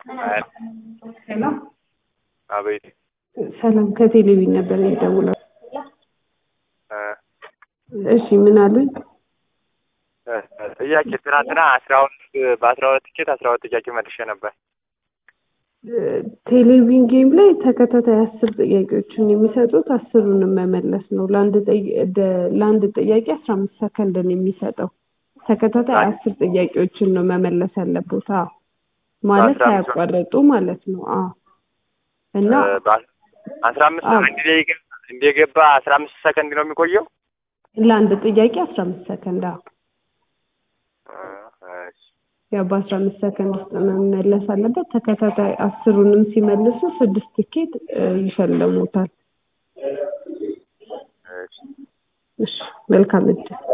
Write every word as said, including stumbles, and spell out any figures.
ሰላም አቤት ሰላም ከቴሌቪዥን ነበር የደውለው። እሺ ምን አሉኝ? ጥያቄ ትናንትና አስራ ሁለት በአስራ ሁለት ቲኬት አስራ ሁለት ጥያቄ መልሼ ነበር። ቴሌቪዥን ጌም ላይ ተከታታይ አስር ጥያቄዎችን የሚሰጡት አስሩንም መመለስ ነው። ለአንድ ለአንድ ጥያቄ አስራ አምስት ሰከንድ ነው የሚሰጠው። ተከታታይ አስር ጥያቄዎችን ነው መመለስ ያለበት። አዎ ማለት ሳያቋርጡ ማለት ነው። አዎ እና አስራ አምስት ሰከንድ እንደገባ አስራ አምስት ሰከንድ ነው የሚቆየው። ለአንድ ጥያቄ አስራ አምስት ሰከንድ። አዎ ያው በአስራ አምስት ሰከንድ ውስጥ መመለስ አለበት። ተከታታይ አስሩንም ሲመልሱ ስድስት ቲኬት ይሸልሙታል። እሺ መልካም እድል።